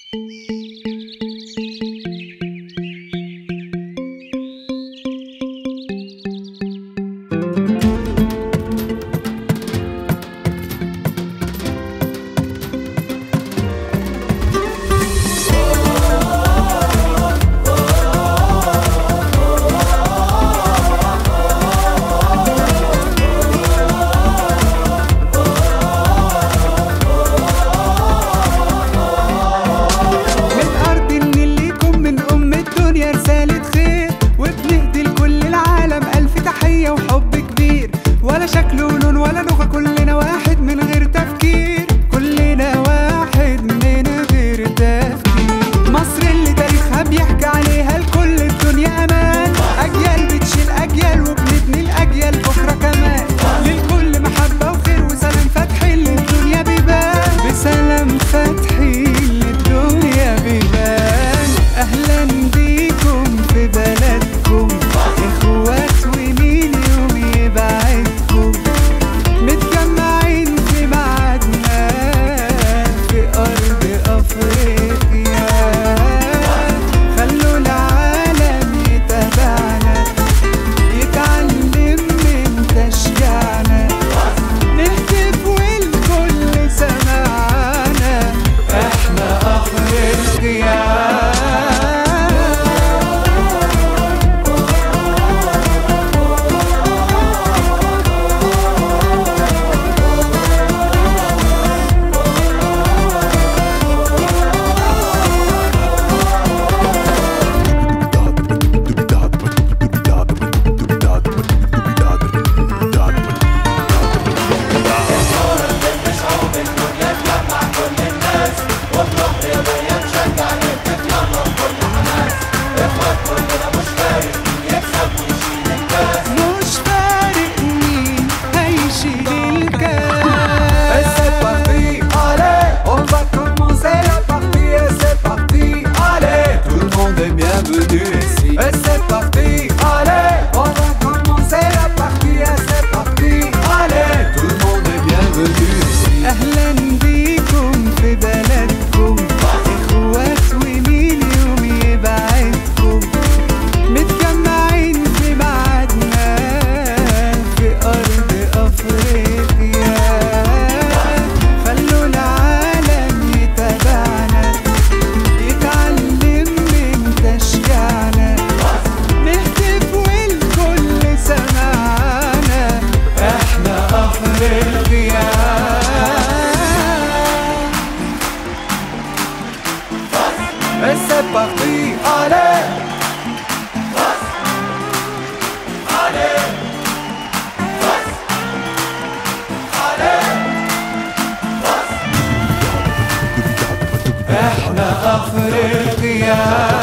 ولا شكل ولون ولا لغة، كلنا واحد من غير تفكير، كلنا واحد من غير تفكير. مصر اللي تاريخها بيحكي عليها لكل الدنيا أمان، أجيال بتشيل أجيال وبنبني الأجيال بكرة كمان. للكل محبة وخير وسلام فاتحين للدنيا بيبان، بسلام فاتحين للدنيا بيبان. أهلا بيكم في بلدكم إخوات ومين يوم يبعدكم، متجمعين في ميعادنا في أرض أفريقيا. خلوا العالم يتابعنا يتعلم من تشجيعنا، نهتف والكل سمعنا احنا أفريقيا. أهلا بيكم في بلدكم إخوات ومين يوم يبعدكم، متجمعين في ميعادنا في أرض أفريقيا. خلوا العالم يتابعنا يتعلم من تشجيعنا، نهتف والكل سمعنا احنا أفريقيا. Et c'est parti, allez! Allez! Allez! احنا أفريقيا.